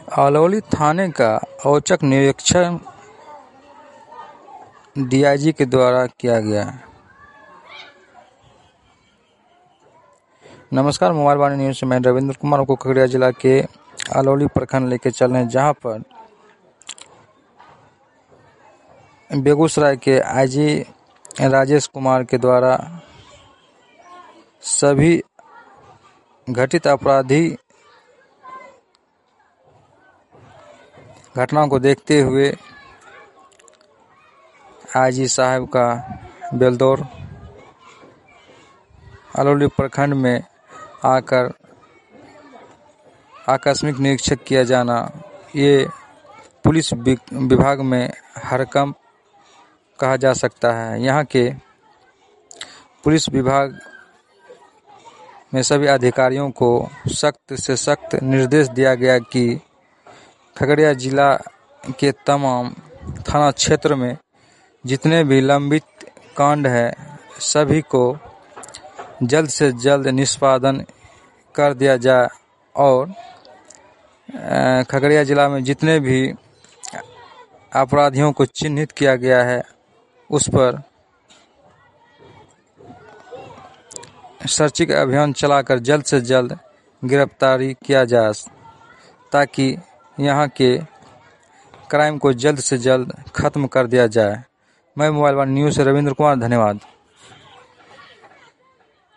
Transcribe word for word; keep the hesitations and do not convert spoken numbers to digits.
अलौली थाने का औचक निरीक्षण डीआईजी के द्वारा किया गया। नमस्कार, मोबाइल वाणी न्यूज से मैं रविंद्र कुमार को खगड़िया जिला के अलौली प्रखंड लेके चल रहे हैं, जहां पर बेगूसराय के आईजी राजेश कुमार के द्वारा सभी घटित आपराधी घटनाओं को देखते हुए आईजी साहब का बेलदौर अलौली प्रखंड में आकर आकस्मिक निरीक्षक किया जाना, ये पुलिस विभाग में हरकंप कहा जा सकता है। यहाँ के पुलिस विभाग में सभी अधिकारियों को सख्त से सख्त निर्देश दिया गया कि खगड़िया जिला के तमाम थाना क्षेत्र में जितने भी लंबित कांड है सभी को जल्द से जल्द निष्पादन कर दिया जाए और खगड़िया जिला में जितने भी अपराधियों को चिन्हित किया गया है उस पर सर्चिंग अभियान चलाकर जल्द से जल्द गिरफ्तारी किया जाए, ताकि यहाँ के क्राइम को जल्द से जल्द खत्म कर दिया जाए। मैं मोबाइल वन न्यूज़ से रविंद्र कुमार, धन्यवाद।